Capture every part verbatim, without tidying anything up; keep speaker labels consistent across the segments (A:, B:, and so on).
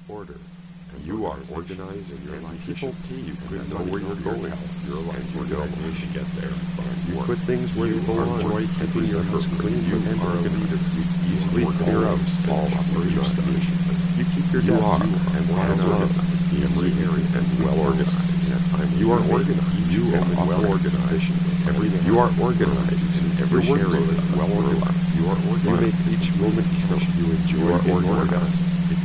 A: order. You are organized and your people pay you could know where you're going. Your life organization get there. You put things where they belong. Enjoy keeping your house clean and are a leader. You easily clear out all operational stuff. You keep your desk and files organized. Every area and well organized. You are organized. You are well organized. Every you are organized in every area. Well organized. You are organized. You make each moment count. You enjoy being organized.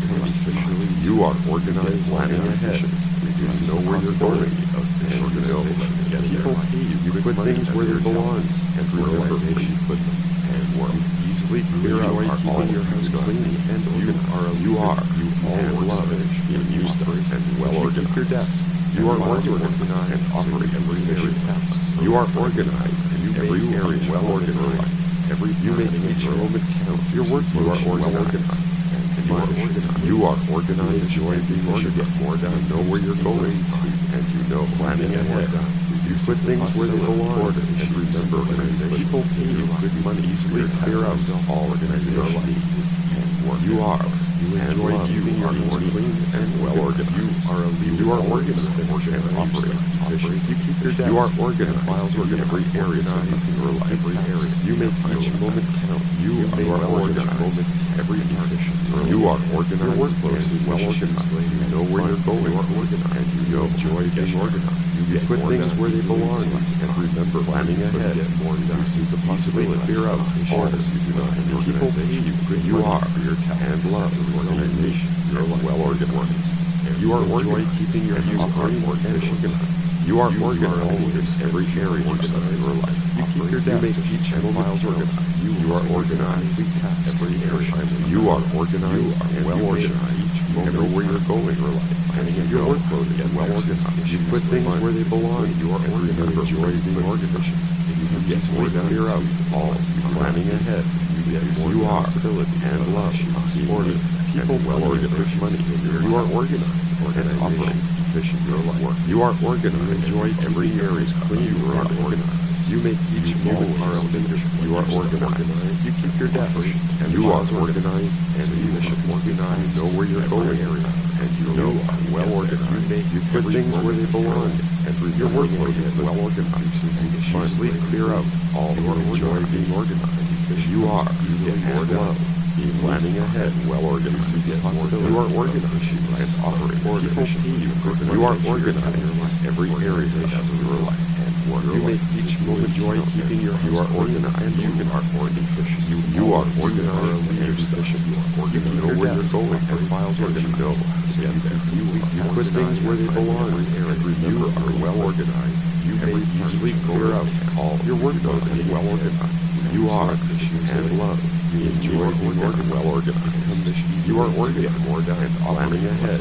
A: You are organized, planning ahead. You know where you're going, and you know people pay you. You put things where they belong, and remember where you put them. And work easily clear out all your house clean and organized. You are, you all love being used and well organized. Your desk. You are organized and operate every area tasks. You are organized and you every area well organized. Every you make each moment count. Your work you are well organized. You are organized. You are organized. Enjoy being organized. Get more done. Know where you're going, and you know planning ahead. You put things where they belong, and remember people pay you good money. Easily clear out all organization and work. You are. You enjoy keeping your house clean and well organized. You are a leader. You are organized and operate efficient. You keep your desk. You are organized. Files are in every area of your life. Every area. You make each moment count. You are organized. Every efficient. You are organized. Your workload is well organized. You know where you're going. You are organized. And you know enjoy being organized. You put things where they belong. And remember planning ahead. You see the possibility. Clear out all you do not have people pay you good you are for your and love organization. You're well organized. You are organized. Keeping your house clean and organized. You are organized in every area of your life. You keep your desk. You make each files organized. You are organized. Every area. You are organized and well organized. You know where you're going. And your workload is well organized. You put things where they belong. You are organized. Enjoy being organized. You get more done. Clear out all planning ahead. You get more responsibility and love. Supported. People well organized. Money. You are organized and operate efficient your life. You are organized. Enjoy every area clean. You are organized. You make each moment are a leader. You are organized. You keep your desk. And you are organized and efficient. Organized. You know where you're going. And you know well organized. You put things where they belong. And your workload is well organized. You easily clear out all you enjoy being organized. You are. You get more love. Planning ahead, well organized. You are organized and operate efficiently. You are organized in every area of your life and work. You make each moment enjoy keeping your you are organized and you are more efficient. You, you are organized and efficient. You know where you're going and files are going to go. You, you put things where they belong. You are well organized. You may easily clear out all your workload and well organized. You are and love. You enjoy being well organized. You are organized more done and planning ahead.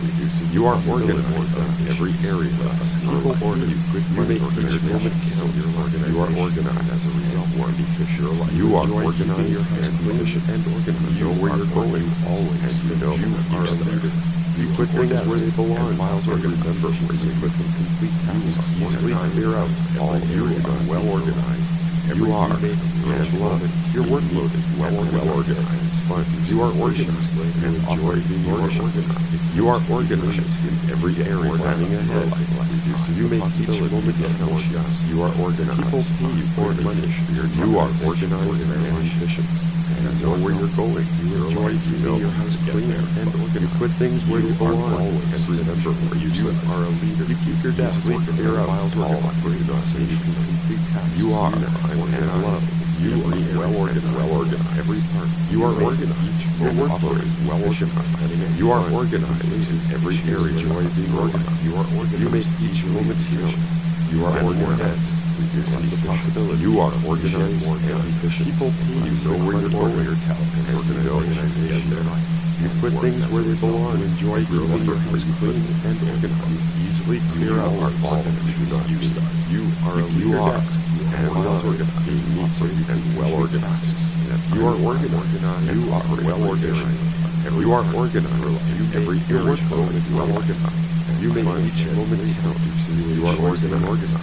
A: You are organized in every area. People order you good. You make each moment count. You are organized as a result. One efficient life. You are organized and efficient and organized. You know where you're going always, and you know you are a leader. You put things where they belong. Files are remember where you put them. Complete tasks. Easily clear out all you are well organized. You are and love it. Your workload is well well organized. Fun. You are organized and operate being organized. You are organized in every area planning ahead. You make each moment count. You are organized. People pay you for money. You are organized and efficient. And know where you're going. You enjoy keeping your house clean and organized. You put things where they belong. And remember where you are a leader. You keep your desk clear out files organized. You can complete tasks. You are and love. You are well organized. Well organized. Every part. You are organized. Your workload is well organized. You are organized in every area. Enjoy being organized. You are organized. You make each moment count. You are organized. Reduces the possibility. You are organized and efficient. People pay you know where you're going. Your talent and organization. You put things where they belong. Enjoy keeping your house clean and organized. Easily clear out all that you do not use. You are a you are and well organized. And well organized. You are organized. You are well organized. You are organized. Every your workload is well organized. You make each moment count. You are organized.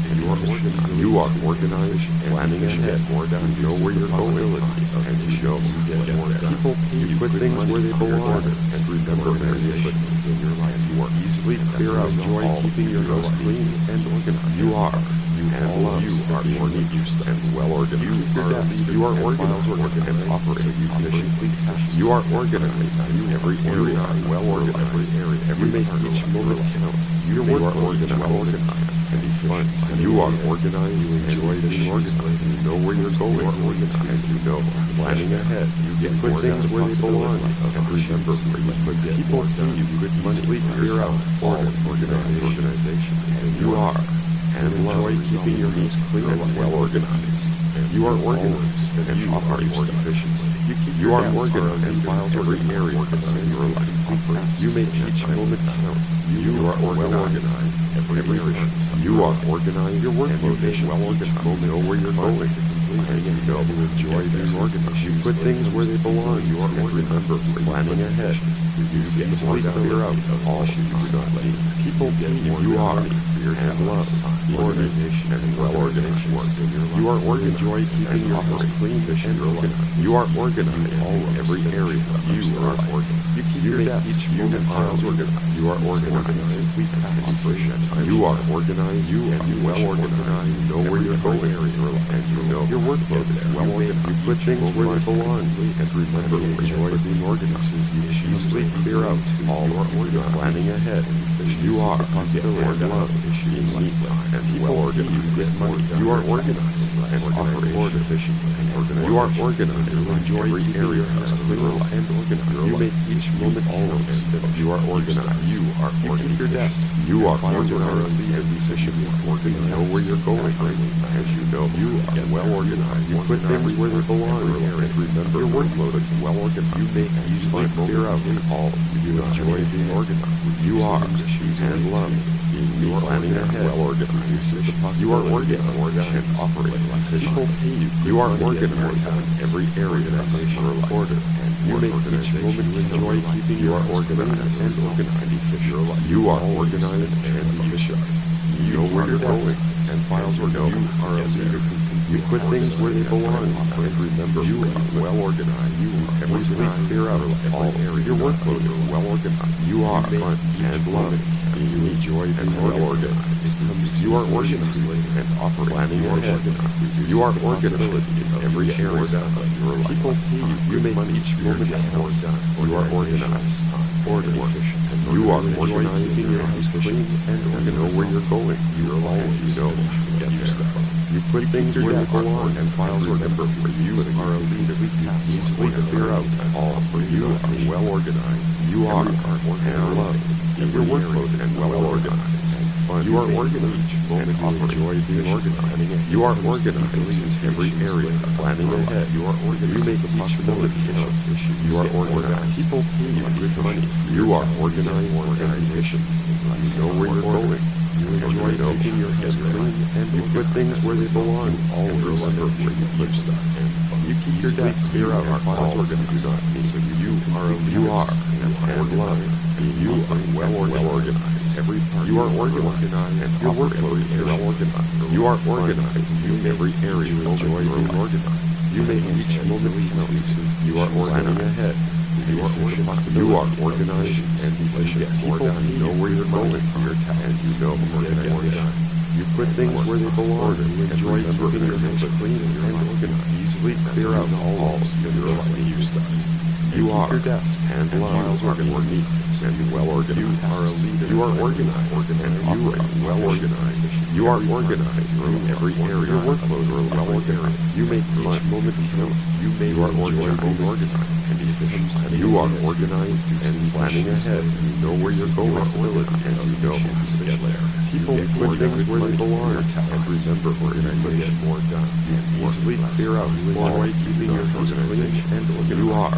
A: You are organized. You are organized, planning ahead. You know where you're going, and you know you get there. People pay you put things where they belong, and remember organization in your life. You are easily clear out joy keeping your house clean and organized. You are. You and love. You are organized and well organized. You are, you are organized and operate efficiently. You are organized in every area, well organized. Every area, every make each moment count. You are organized, well organized, and be fun. You are organized. You enjoy being organized. You know where you're going. You are organized, and you know planning ahead. You get put things where they belong, and remember where you put people. You put money clear out all organization. And you are. And enjoy keeping your house clean and well organized. You are organized and you operate efficiently. You are organized and files every area in your life. You make each moment count. You are well organized every area. You are organized. Your workload is well organized. You know where you're going. And you know you enjoy being organized. You put things where they belong. You are remember planning ahead. You easily clear out all you do not need. People you are and love. Organization and well organized. You are organized. Enjoy keeping your house clean and organized. You are organized all every area. You are organized. You keep your desk each moment files organized. You are organized. You are organized. You and you well organized. You know where you're going, and you know your workload is well organized. You put things where they belong, and remember enjoy being organized. You easily clear out all your planning ahead. You are possibility and love. Being neat and people organized. You get money. You are organized and operate efficiently. You are organized. You enjoy every area clear and organized. You make each moment always. You are organized. You are organized. Your desk. You are organized and efficient. You know where you're going. As you know, you are well organized. You put things where they belong. And remember your workload is well organized. You make easily clear out in all. You enjoy being organized. You are and love. You are planning ahead, well organized. You are organized and operate efficiently. You are organized in every area of your order. You make each moment enjoy keeping you are organized and organized efficient. You are organized and efficient. You know where you're going, and files are known. You are a leader. You put things where they belong, and remember you are well organized. You everything clear out all areas. Your workload is well organized. You are fun and loving. You enjoy being well organized. You are organized and operate planning ahead. You are organized in every area of your life. People see you. You make each moment count. You are organized, organized. You are organized in your house clean and you know where you're going. You always know get there. You put things where they belong and files remember for you are a leader. Easily clear out all for you are well organized. You are and love. Your workload and well organized. You are organized and enjoy being organized. You are organized in every area, planning ahead. You are organized. You make the possibility count. You are organized. People pay you with money. You are organized organization. You know where you're going. You enjoy keeping your head clean and you put things where they belong. Always remember where you put stuff. You keep your desk clear out. Our files are going to do not mean so you are you are and love. You are well organized. Every part you are organized and your workload is well organized. You are organized in every area. You enjoy being organized. You make each moment count. You are planning ahead. You are organized. You are organized and efficient. People know where you're going for your task, and you know organization. You put things where they belong. You enjoy keeping your house clean and organized. Easily clear out all of your life. You start. You are your desk and files are more neat and well organized. You are a leader. You are organized and you are well organized. You are organized in every area. Your workload are well organized. You make each moment count. You may you are organized and organized and efficient. You are organized and planning ahead. You know where you're going and you know how to get there. People put things where they belong and remember organization more done. You easily clear out. You enjoy keeping your house clean and organized. You are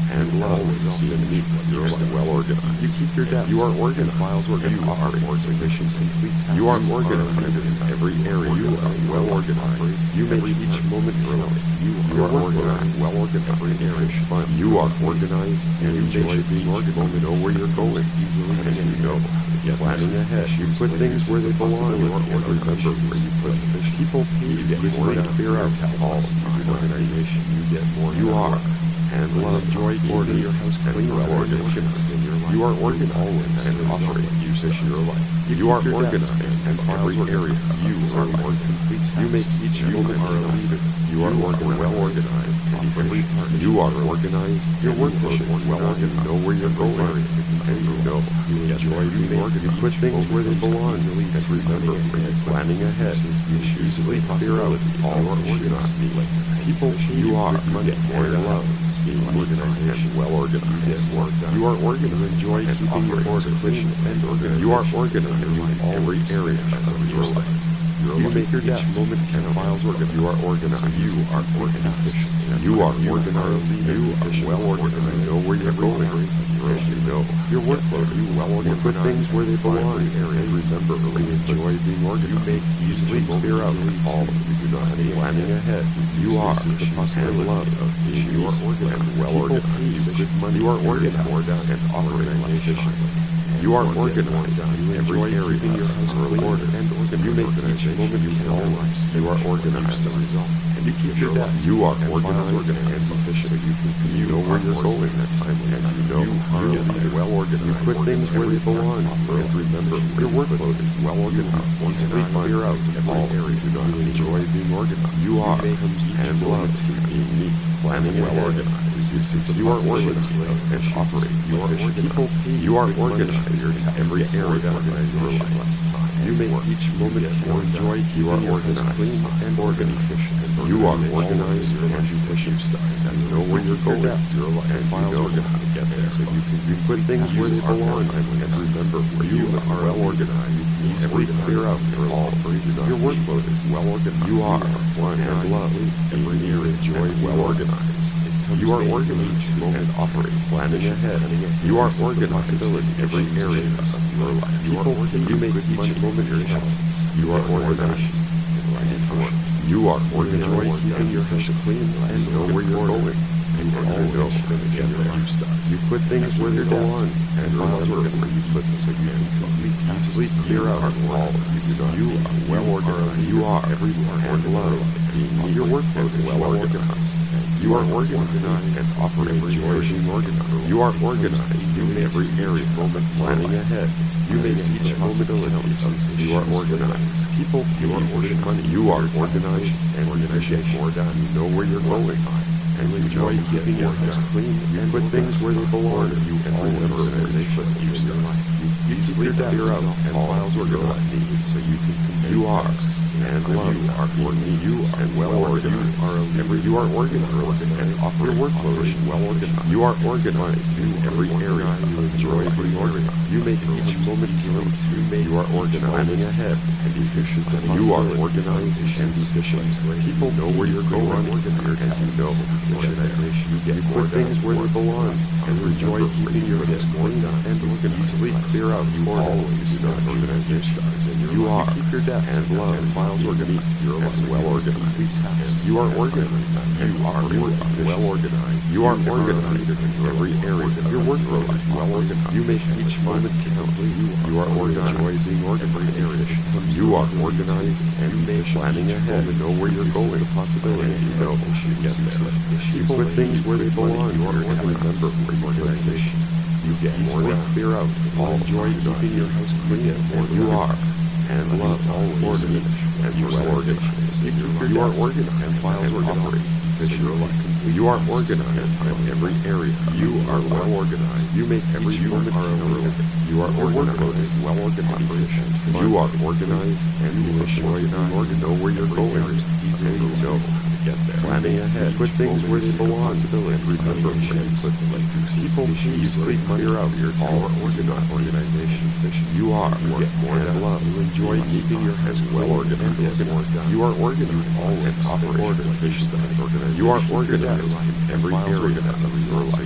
A: and love is unique. You're well organized. You keep your desk. You are organized. Files organized. You are more sufficient. You are organized in every area. You are well organized. You make each moment count. You are organized. Well organized. Every area fun. You are organized and you enjoy being organized. You know where you're going easily, and you know. Planning ahead. You put things where they belong. You are remember where you put people. You get more to clear out all the organization. You get more. You are. And love, joy, order, your house clean, well organized. You are organized always and operate usage your life. You are organized and every area. You are more complete. You make each moment are a leader. You are organized, well organized, and every part. You are organized. Your workflow is well organized. You know where you're going, and you know you enjoy being organized. You put things where they belong. And remember, planning ahead. You easily clear out all organized. People, you are money more love. Organization, well organized. You get work done. You are organized. You enjoy keeping your order clean and organized. You are organized in every area of your life. You make your desk moment count. Files organized. You are organized. You are organized. You are organized. You are well organized. You know where you're going. You know your workload. You well organized. You put things where they belong. And remember, you enjoy being organized. You make easily clear out all. You do not have planning ahead. You are the possibility of being you are organized. Well organized. You good money. You are organized and operating efficiently. You are organized in every area in your house early order and organized. You make each moment you can always. You are organized the result. And you keep your desk. You are organized and efficient. You can you know where you're going at time and you know you are well organized. You put things where they belong. And remember your workload is well organized. Easily figure out all areas you don't enjoy being organized. You are and love being neat, planning well organized. You are organized and operate. You are people. You are organized in every area of your life. You make each moment more enjoy. You are organized, clean and organized. You are organized and efficient. You know where you're going. Your life and files organized to get there. So you can you put things where they belong and remember where you are well organized. Every clear out all. Your workload is well organized. You are one and love. Every year enjoy well organized. You are organized and operate, planning ahead. You are organized in every area of your life. You are organized. You make each moment your challenge. You are organized and informed. You are organized, keeping your house clean and know where you're going. And you always get there. You put things where they belong and remember where you put them so you can easily clear out all. You are well organized. You are everywhere and love. Your workload is well organized. You are organized and operate joy being organized. You are organized in every area, moment planning ahead. You make each possibility. You are organized. People, you are organized. Money. You are organized and efficient. More done. You know where you're going. And you enjoy keeping your house clean. You put things where they belong. You can remember where they put you in your life. You easily clear out and files organized. So you can you are and love you are organized. You are well organized. You are every you are organized and offer your workload is well organized. You are organized in every area. You enjoy being organized. You make each moment count. You make you are organized, planning ahead and efficient. You are organized and efficient. People know where you're going and you know organization. You get put things where they belong and enjoy keeping your head clean and easily clear out. You always do not organize your stars. You are keep your desk and love files organized. You're well organized. You are organized. You are well organized. You are organized in every area. Your workload is well organized. You make each moment count. You are organized. Being organized area. You are organized and you make planning ahead and know where you're going. The possibility you know you get there. You put things where they belong. You are organized. Remember where your organization. You get more to clear out. All joy keeping your house clean. And you are and love all organized and well organized. You are organized and files organized. Your life. You are organized in every area. You are well organized. You make every moment count. You are organized, well organized. You are organized and you enjoy and know where you're going. And you know get there. Planning ahead. Put things where they belong. And remember where you put them. People easily clear out your all organized organization. You are get more and love. You enjoy keeping your house well organized. You are organized and operate order. You are organized in every area of your life. You can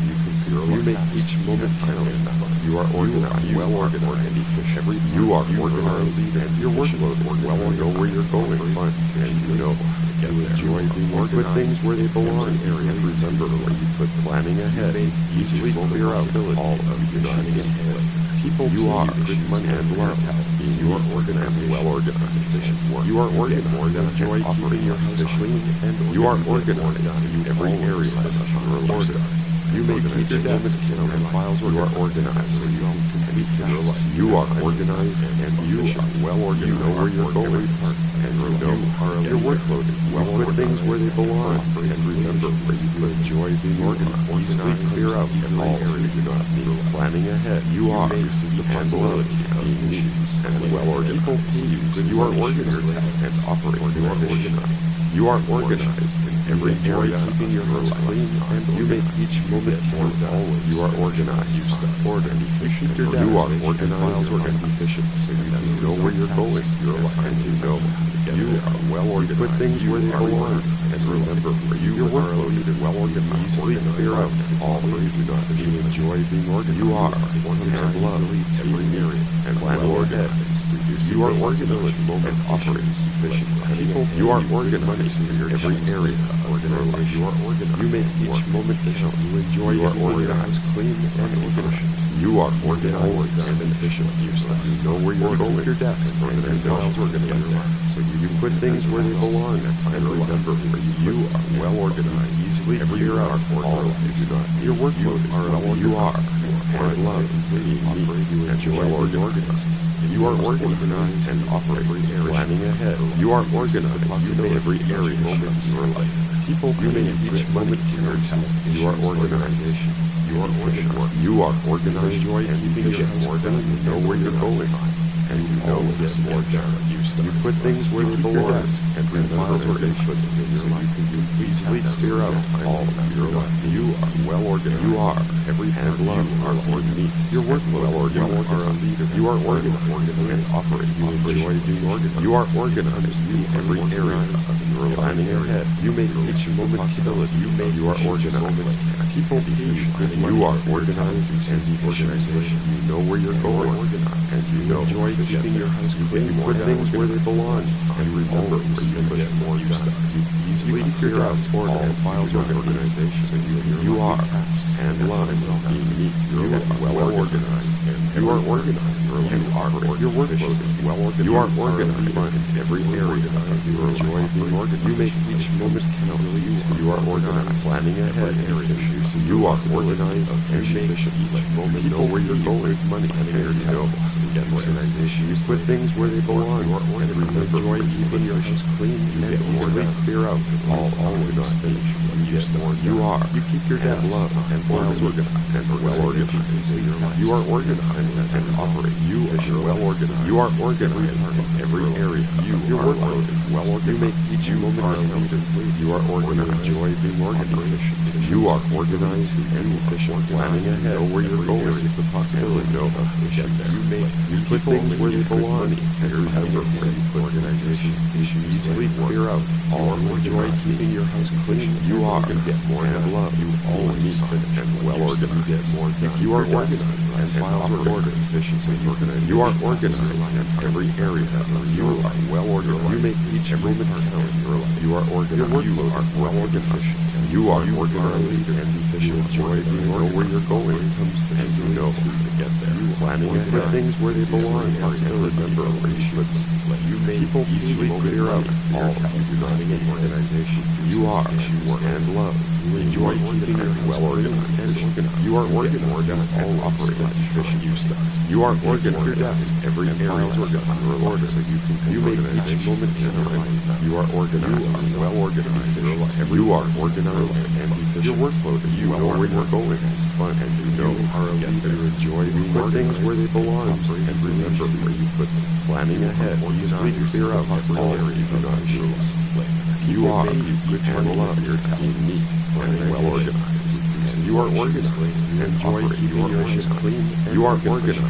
A: your life. You make each moment count. You are organized, well organized, and efficient. Every you are organized, and your workload well organized. You know where you're going, fun, and you know how to enjoy being organized. You put things where they belong, and remember where you put planning ahead. Easily clear out all of you not in people. You are good money and love. You are organized, well organized, efficient work. You are organized, and enjoy keeping your house clean, and you are organized in every area of your life. You may keep your desk and files where you are organized, so you can complete your life. You are organized, and you are well organized. You know where you're going, and you know your workload is well organized. Put things where they belong, and remember where you can enjoy being organized. Easily clear out all you do not need. Planning ahead, you are the possibility of being neat and well organized. People see you. You are organized and operate. You are organized. You are organized in every area, keeping your house clean, and you make each moment count. Always, you are organized. You start order and efficient. You are organized and efficient, so you know where you're going. Your life, and you know you are well organized. You put things where they belong, and remember where you are loaded and well organized. Easily clear out all where you do not. You enjoy being organized. You are and love every area and well organized. You are organized and operate efficient. People, you are organized in your every area of organization. You are organized. You make each moment count. You enjoy your organized, clean, and efficient. You are organized and efficient. You know where you're going. Your desk and files are going to get there. So you put things where they belong, and remember where you are well organized. Easily clear out all you do not. Your workload are all you are. And love, being neat, you enjoy well organized. You are organized and operate planning ahead. You are organized. You know every area of your life. People, you may each moment count. You are organization. You are organized. You are organized. Enjoy keeping your house clean. You know where you're going, and you know this more done. You put things where they belong, and remember where they put them in your life. You easily clear out all of your life. You are well organized. You are every and love are organized. Your work well organized. You are organized and operate. You enjoy being organized. You are organized in every area of your planning ahead. You make each moment stability. You make you are organized. People be you are organized and efficient. You know where you're going, and you know enjoy keeping your house clean. You put things where they belong, and remember where you put more stuff. You easily clear out all files of organization. So you, you are and love being neat. You are well organized. You are organized. You are your workload is well organized. You are organized in every area of your enjoy being organized. You make each moment count. You are organized, planning ahead. You are organized and efficient. Each moment know where you're going. Money and you know. Get organization. You put things where they belong. You are organized. Enjoy keeping your house clean. You get more than clear out all all do not finish. You get more. You are. You keep your desk love and files organized and well organized. You are organized and operate. You are well organized. You are organized in every area. You your workload is well organized. You make each moment count. You are organized. Enjoy being organized. You are organized and efficient. Planning ahead. Know where you're going is the possibility. Know how to get there. You make you put things where they belong. And remember where you put organization. Easily clear out all enjoy keeping your house clean. You are and get more and love. You always and well organized. You get more. You are organized and files are ordered. Efficiency. You are organized in every area. You are well organized. You make each moment count. You are organized. You are well organized. You are organized and efficient. Enjoy being know where you're going, and you know how to get there. Planning and put things where they belong. And remember where you put them. You make people easily clear out all you do not in organization. You are and love. You enjoy keeping your well organized and organized. You are organized and operate efficient. You stuff. You are organized. Every area is in order, so you can you make each moment count. You are organized and well organized. You are organized and efficient. Your workload is you know where you're going. It's fun, and you know how to get there. Enjoy put things where they belong, and remember where you put them. Planning ahead. Easily clear out all you do not use. You are good and love. You're being neat and well organized. You are organized. Enjoy keeping your house clean. You are organized.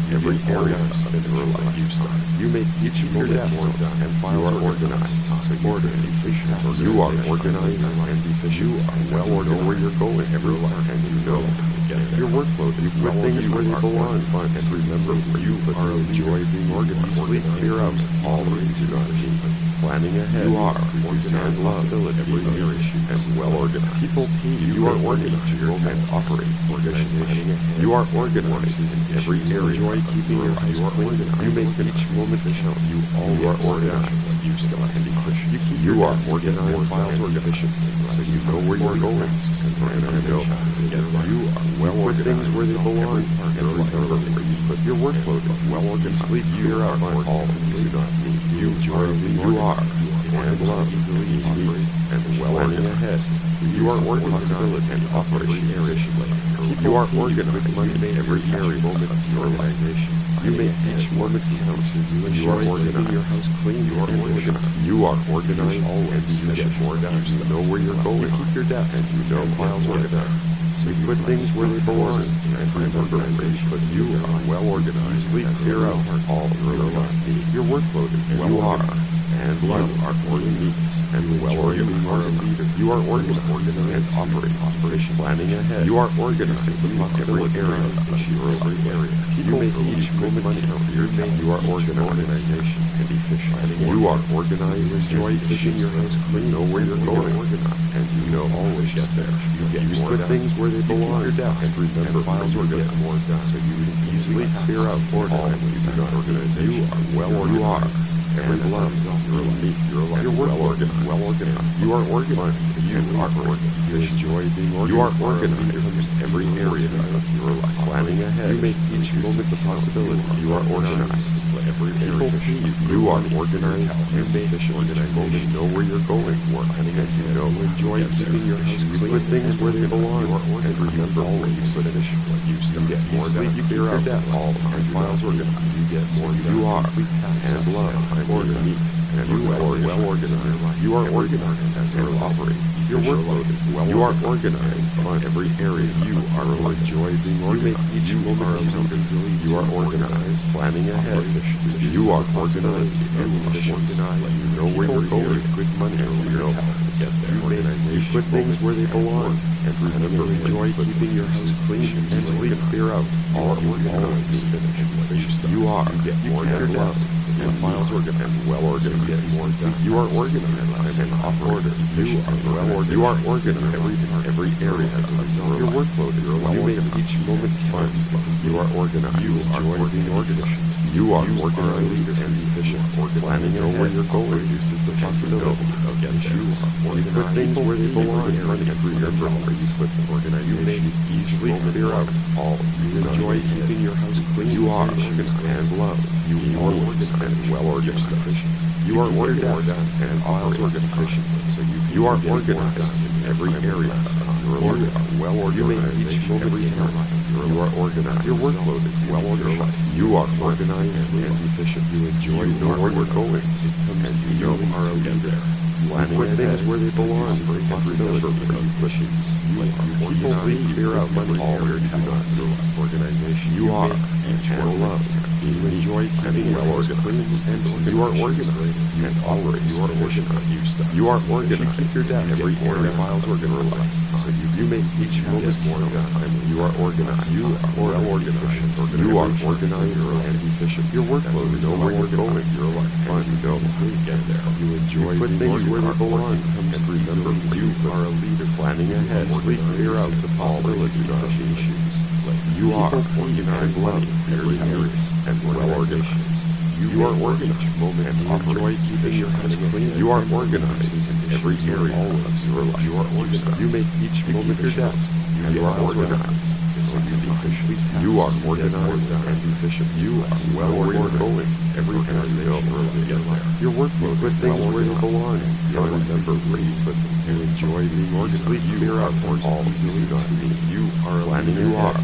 A: every area of your life. You make each moment count, and files are organized, so you can be efficient. You are organized and efficient. You are well organized. You know where you're going every life, and you know your workload. You put things where they belong, and remember, you are enjoy being organized. Sleep clear out all the things you not achieve. Planning ahead. You are organized, possibility, every issue, and well organized. People, you are organized. You can operate organization. You are organized in every area. Enjoy keeping your house clean. You make each moment count. You all are organized. You still can be efficient. You keep. You are organized. Files are efficient, so you know where you're going. And I know you are well organized. Things where they belong. And remember, you put your workload well organized. Sleep clear out all you do not need. You enjoy being you are and love easily and well ahead. You are organized and operation efficiently. You are organized in every area moment of your organization. You make each moment count. You are organized. Your house clean. You are organized. You are organized always. You get more done. You know where you're going. You keep your desk and you know files organized. So you put things where they belong, and remember, but you are well organized. Sleep clear out all your life. Your workload is well organized, and you are organized and well organized. You are organized and operate operation planning ahead. You are organized in every area of your area. People make each moment count. You are organized and efficient. You are organized. Enjoy keeping your house clean. Know where you're going, and you know always get there. You get more things where they belong. Your desk and remember files are get more done, so you can easily clear out all you do not organize. You are well organized. You are. And love, your life, your life, you're well organized, well organized. You are organized. You are organized. You enjoy being organized. You are organized in every area of your life. Planning ahead. You make each moment the possibility. You are organized. Every area. You are organized. You make organization. You know where you're going. Planning ahead. You know. Enjoy keeping your house clean. Put things where they belong. And remember always finish. You still get more done. You clear out all and files organized. You get more done. You are and love. Organized, and you are well organized. You are organized and operate. Your workload is well. You are organized on every area. You are enjoy being organized. You make each moment count. You are organized, planning ahead. You are organized and efficient. You know where you're going. Good money. You know how to get there. You put things where they belong. And remember, enjoy keeping your house clean and sleep clear out all your always finished. You are. You get more and love. And files organized and well organized. More you are organized and off order. You are well organized. You are organized every every area as a result. Your workload is well organized. You make each moment fun. You are organized. You are being organized. You are organized and efficient. Planning know where you're going reduces the possibility of getting you. You put things where they belong and remember where you put organized. You make easily clear out all. You enjoy keeping your house clean. You are organized and love. You are organized and well organized. You are organized and files organized efficiently. So you you are organized in every area of your life. Well organized. You make each moment count. You are organized. Your workload is well organized. You are organized and efficient. You enjoy know where you're going, and you know are a leader. Planning put things where they belong. For possibility of pushings. You are people lead clear out money all your talents. Organization. You are and love. You enjoy keeping well organized, and you are organized and operate. You are organized. You are organized. You keep your desk. Every area files organized. So you, you make each moment more time. You are organized. You are well organized. You are organized and efficient. Your workload is know where you're going. Your life fun. You know how you get there. You enjoy you put things where they belong. And remember, you are a leader. Planning ahead. Sleep clear out the possibility of issues. You are organized. Love every area and well organized. You, you are organized. Moment and enjoy keeping your house clean. You are organized in every area of your life. You are organized. You make each moment your desk. You are organized. So you be efficient. You are organized and efficient. You are well where you're going. Every area of your life. Your workload put things where they belong. You remember where you put them. You enjoy being organized. You clear out all you do not need. You are planning. You are.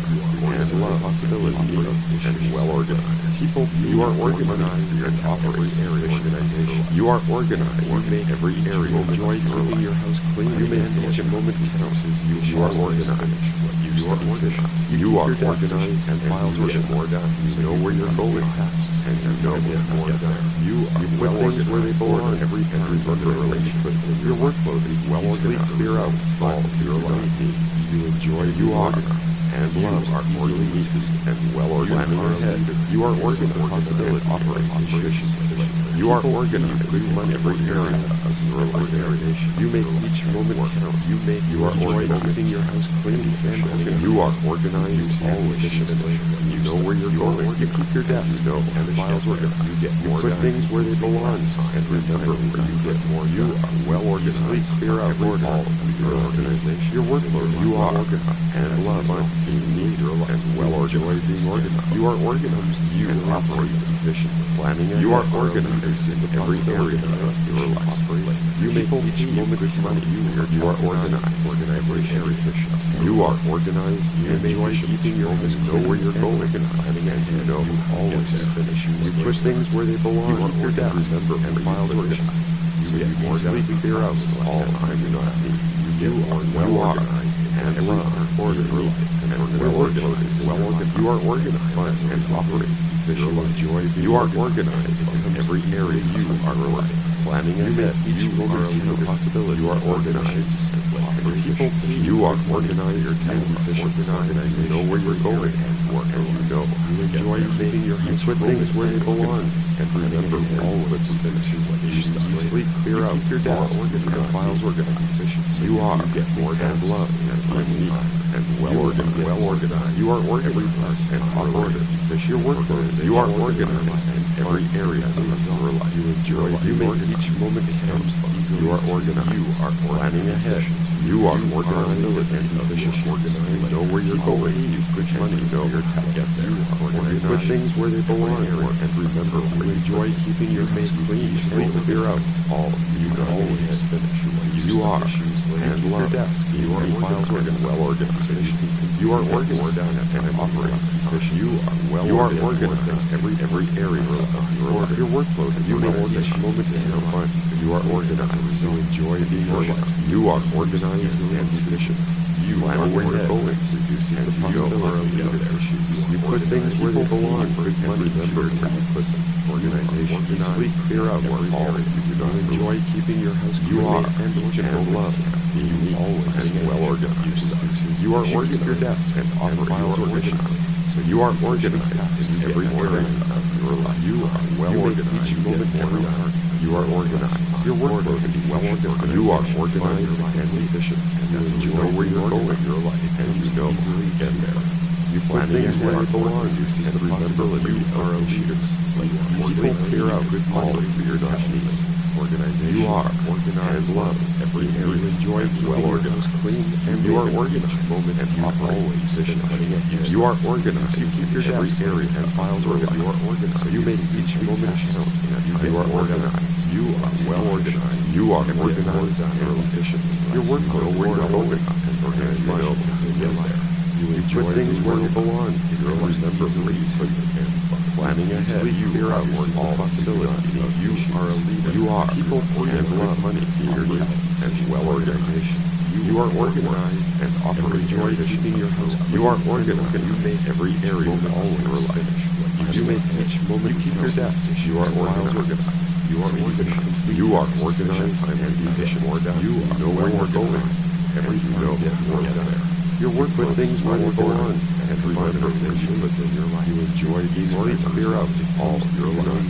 A: and love possibility and well organized. People, you are organized and operate every organization. You are organized. You make every area. You enjoy keeping your house clean. You make each moment count. You are organized. You are organized. You are organized and files will get more done. You know where you're going and you know get more done. You are well organized where they belong. Every every organization. Your workload is well organized. Clear out all your life. You enjoy. You are. And love are organized and well organized. You are organized. Possibility operate efficiently. You are organized. Good money every area of your organization. You make each moment count. You make. You are organized. Keeping your house clean and organized. You are organized always efficiently. You know where you're going. You keep your desk. You know and the files organized. You get more done. Put things where they belong. And remember where you get more. You are well organized. Clear out all of your organization. Your workload. You are organized and love. You need your life and well organized being organized. You are organized. You operate efficiently. Planning ahead. You are organized in every area of your life. You make each moment with money. You are, you are organized. Organization efficient. You are organized. You enjoy keeping your homes. Know where you're going. Planning ahead. You know always finish. You push things where they belong. You are your desk. Remember and files organized. You get more done. Clear out all I do not need. You are well organized and love orderly and well organized. Well organized. You are organized and operate efficiently. Enjoy. You are organized in every area. You are right. Planning ahead. You are a possibility. You are organized. People, you are organized. Your time efficient. Organized. You know where you're going and work. And you know you enjoy keeping your hands put things where they belong. And remember, always finishes. You sleep clear out your desk. And files organized. You are get more than love and neat and well organized. Well organized. You are organized and ordered. Your workload. You are organized in every area of your life. You enjoy. You make each moment count. You are organized. You are planning ahead. You are organized and efficient. You know where you're going. You put money. You know your task. You are organized. Put things where they belong. And remember, you enjoy keeping your house clean. Sleep clear out all. You can always finish. You are and love. You are files organized. Well organized. You are organized and operate efficient. You are well. You are organized. Every every area of your order. Your workload. You make each moment count. Fun. You are organized. You enjoy being organized. You are organized and efficient. You know where you're going. Reducing the possibility of issues. You put things where they belong. Good money. Remember where you put them. Organization. You sleep clear out all. You do not enjoy keeping your house clean. You are and love. You always and well organized. You are organized your desk and operate organized. So you are organized in every area of your life. You are well organized. Each moment, every hour. You are organized. Your workload is well organized. You are organized and efficient. And you know where you're going in your life, and you know how you get there. You plan things where they belong. You see the possibility. You are a leader. People clear out good quality for your needs. Organization. You are organized and love every area. You enjoy well organized, clean, and you are organized. Moment and always efficient. You are organized. You keep your every area and files organized. You are organized. So you make each moment count. You are organized. You are well organized. You are organized and efficient. Your workload where you're going and organized. You know you get there. You enjoy things where they belong. You remember where you put them in. Planning ahead. You clear out all possibilities. You are a leader. You are people and love money for your needs and well organization. You are organized and operate. Enjoy keeping your house. You are organized. You make every area always finish. You make each moment. You keep your desk. You are organized. You are efficient. You are organized and efficient. You know where you're going. Every you know more done. Your work put things where they belong. And remember you live in your life. You enjoy easily clear out all your life.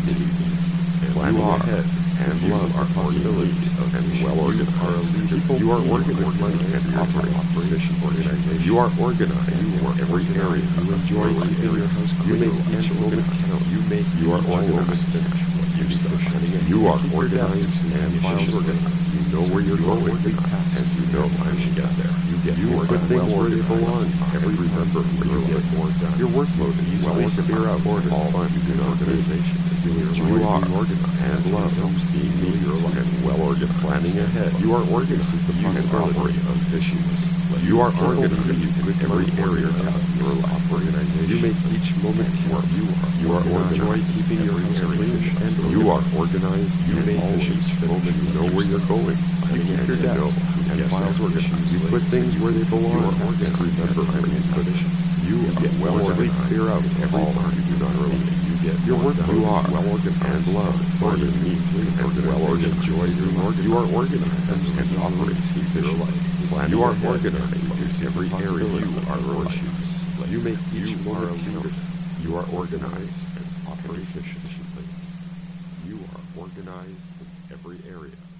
A: Planning ahead and love are possibilities and well organized. People, you are organized money and operate efficient organization. You are organized in every area. You enjoy keeping your house clean. You make each moment count. You make. You are organized. Finish what you start. You are organized and files organized. You know where you're going and you know how you get there. You get you more put things where they belong. Every remember where you get more done. Your workload is well clear out all fun. You do organization. You are organized and love being neat and well organized, planning ahead. You are organized is the possibility of efficiency. You are organized in every area of your life. Organization. You make each moment count. You are. You are organized. Keeping your house clean and you are organized. You make each moment. You know where you're going. You keep your desk and files organized. You put things where they belong. You are organized. Remember where you put it. You are well organized. Clear out every part you do not relate. You get your work. You are well organized and love. Fun and neat and well organized. Enjoy your work. You are organized and operate efficiently. You are organized in every area you are organized. You make each moment count. You are organized and operate efficiently. You are organized in every area.